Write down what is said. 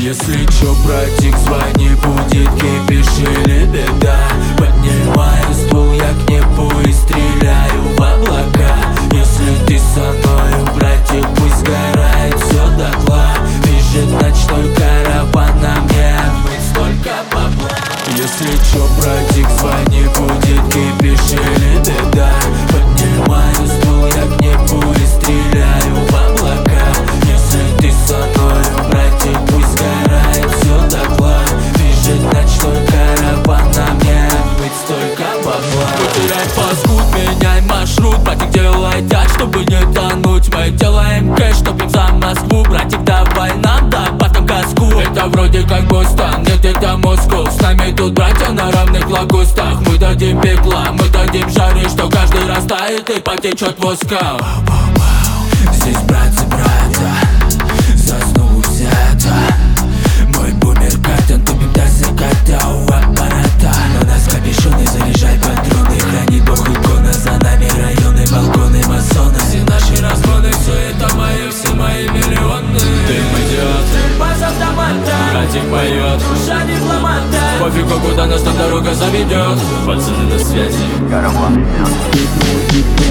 Если чё, братик, звони, будет кипиш или беда. Поднимаю ствол я к небу и стреляю в облака. Если ты со мною, братик, пусть сгорает всё дотла. Бежит ночной караван, на мне отмыть столько бабла. Если чё, братик, звони, будет кипиш или беда. Поднимаю ствол я к небу и стреляю в облака. Если ты со мною, братик, пусть сгорает всё дотла. Бежит ночной караван, на мне отмыть столько бабла. Потеряй паскуд, меняй маршрут, братик, делай так, чтобы не тонуть. Мы делаем кэш, топим за Москву. Братик, давай нам добавим газку. Это вроде как Бостон, нет, это Москва. С нами тут братья на равных лакустах. Мы дадим пекла, мы дадим жары, что каждый растает и потечет воска. Здесь братцы, заснул взято. Мой бумер картон, тупим до заката у аппарата. На нас капюшоны, заряжай патроны. Хранит Бог икона, за нами районы, балконы, масоны. Все наши разгоны, все это мои, все мои миллионы. Дым идет, с автомата, братик поет, душа дипломата. Пофигу, куда нас там дорога заведет. Пацаны на связи, караван идет.